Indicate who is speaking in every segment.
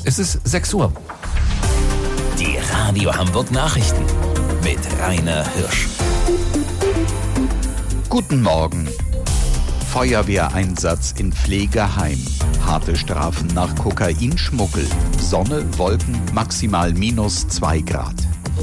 Speaker 1: Es ist 6 Uhr.
Speaker 2: Die Radio Hamburg Nachrichten mit Rainer Hirsch.
Speaker 3: Guten Morgen. Feuerwehreinsatz in Pflegeheim. Harte Strafen nach Kokainschmuggel. Sonne, Wolken, maximal -2 Grad.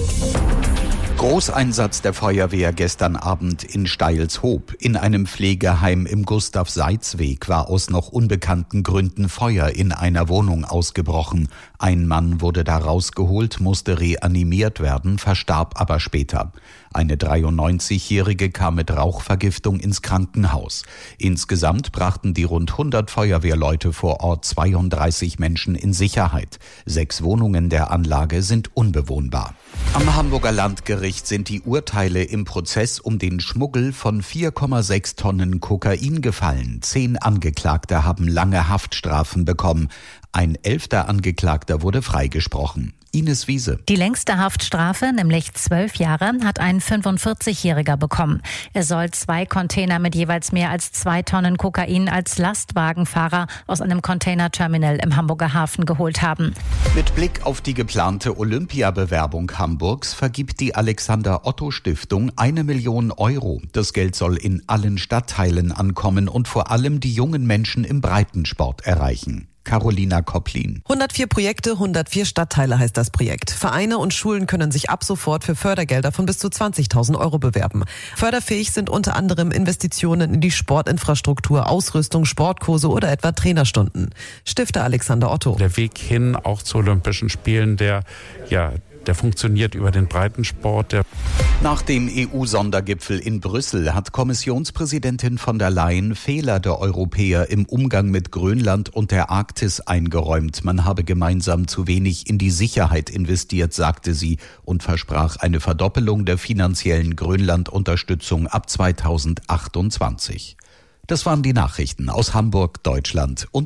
Speaker 3: Großeinsatz der Feuerwehr gestern Abend in Steilshoop. In einem Pflegeheim im Gustav-Seitz-Weg war aus noch unbekannten Gründen Feuer in einer Wohnung ausgebrochen. Ein Mann wurde da rausgeholt, musste reanimiert werden, verstarb aber später. Eine 93-Jährige kam mit Rauchvergiftung ins Krankenhaus. Insgesamt brachten die rund 100 Feuerwehrleute vor Ort 32 Menschen in Sicherheit. 6 Wohnungen der Anlage sind unbewohnbar. Am Hamburger Landgericht sind die Urteile im Prozess um den Schmuggel von 4,6 Tonnen Kokain gefallen. 10 Angeklagte haben lange Haftstrafen bekommen. Ein 11. Angeklagter wurde freigesprochen. Ines Wiese.
Speaker 4: Die längste Haftstrafe, nämlich 12 Jahre, hat ein 45-Jähriger bekommen. Er soll 2 Container mit jeweils mehr als 2 Tonnen Kokain als Lastwagenfahrer aus einem Containerterminal im Hamburger Hafen geholt haben.
Speaker 3: Mit Blick auf die geplante Olympiabewerbung Hamburgs vergibt die Alexander-Otto-Stiftung 1 Million Euro. Das Geld soll in allen Stadtteilen ankommen und vor allem die jungen Menschen im Breitensport erreichen. Carolina Kopplin.
Speaker 5: 104 Projekte, 104 Stadtteile heißt das Projekt. Vereine und Schulen können sich ab sofort für Fördergelder von bis zu 20.000 Euro bewerben. Förderfähig sind unter anderem Investitionen in die Sportinfrastruktur, Ausrüstung, Sportkurse oder etwa Trainerstunden. Stifter Alexander Otto.
Speaker 6: Der Weg hin auch zu Olympischen Spielen, der funktioniert über den Breitensport.
Speaker 3: Nach dem EU-Sondergipfel in Brüssel hat Kommissionspräsidentin von der Leyen Fehler der Europäer im Umgang mit Grönland und der Arktis eingeräumt. Man habe gemeinsam zu wenig in die Sicherheit investiert, sagte sie und versprach eine Verdoppelung der finanziellen Grönland-Unterstützung ab 2028. Das waren die Nachrichten aus Hamburg, Deutschland und